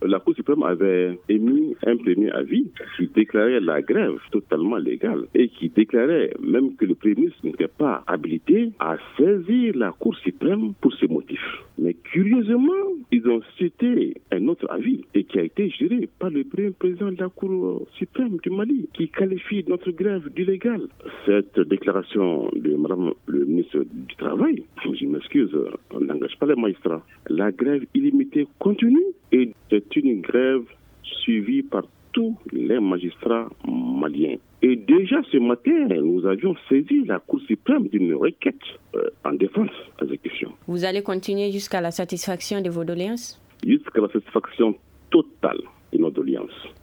la Cour suprême avait émis un premier avis qui déclarait la grève totalement légale et qui déclarait même que le Premier ministre n'était pas habilité à saisir la Cour suprême pour ces motifs. Mais curieusement, ils ont cité un autre avis et qui a été juré par le premier président de la Cour suprême du Mali qui qualifie notre grève d'illégale. Cette déclaration de Madame le ministre du Travail, je m'excuse, on n'engage pas les magistrats. La grève illimitée continue et c'est une grève suivie par tous les magistrats maliens. Et déjà ce matin, nous avions saisi la Cour suprême d'une requête en défense exécution. Vous allez continuer jusqu'à la satisfaction de vos doléances ? Jusqu'à la satisfaction totale de nos doléances.